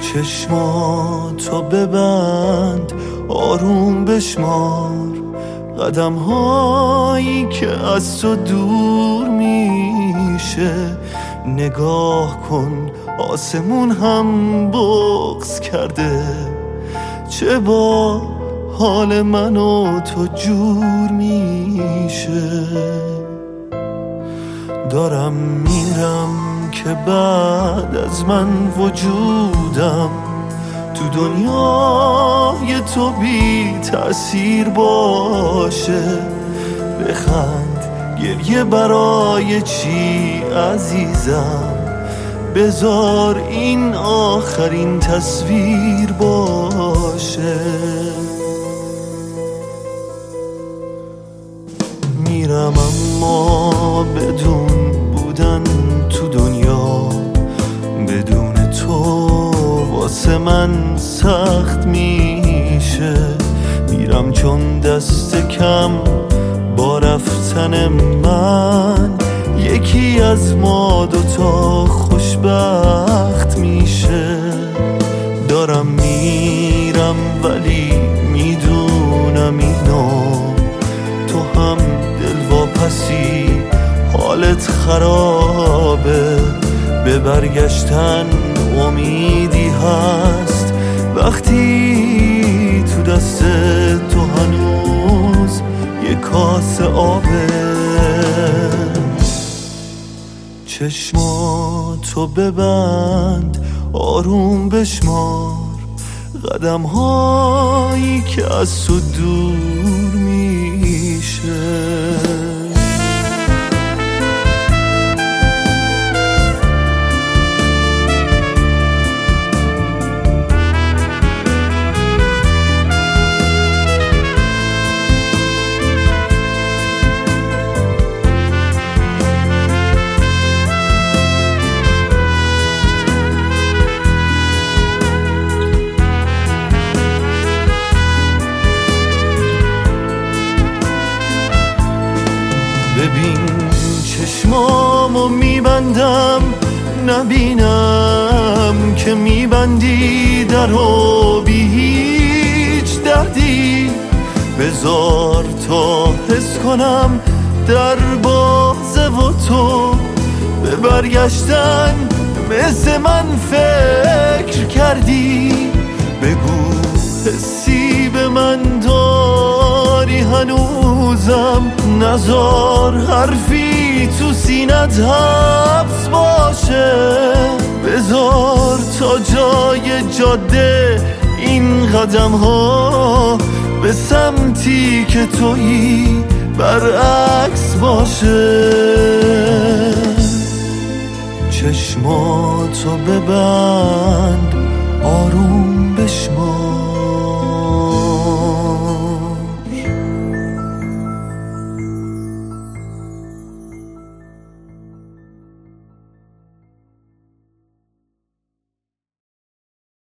چشماتو ببند، آروم بشمار قدم هایی که از تو دور میشه. نگاه کن آسمون هم بغض کرده، چه با حال من و تو جور میشه. دارم میرم که بعد از من وجودم تو دنیای تو بی تأثیر باشه. بخند، گریه برای چی عزیزم؟ بذار این آخرین تصویر باشه. میرم اما بدون بودن تو دنیا، بدون تو واسه من سخت میشه. میرم چون دست کم با رفتن من یکی از ما دوتا خوشبخت میشه. دارم میرم ولی میدونم اینو تو هم دلواپسی، حالت خرابه. به برگشتن امیدی هست وقتی تو دست تو هنوز یه کاسه آبه. چشماتو ببند، آروم بشمار قدم هایی که از تو دور میشه. ببین چشمامو میبندم، نبینم که میبندی درو بی هیچ دردی. بذار تا حس کنم در بازه و تو به برگشتن مثل من فکر کردی. بگو حسی به من داری هنوزم، نذار حرفی تو سینت حبس باشه. بذار تا جای جاده این قدم ها به سمتی که تویی برعکس باشه. چشماتو ببند، آروم بشمار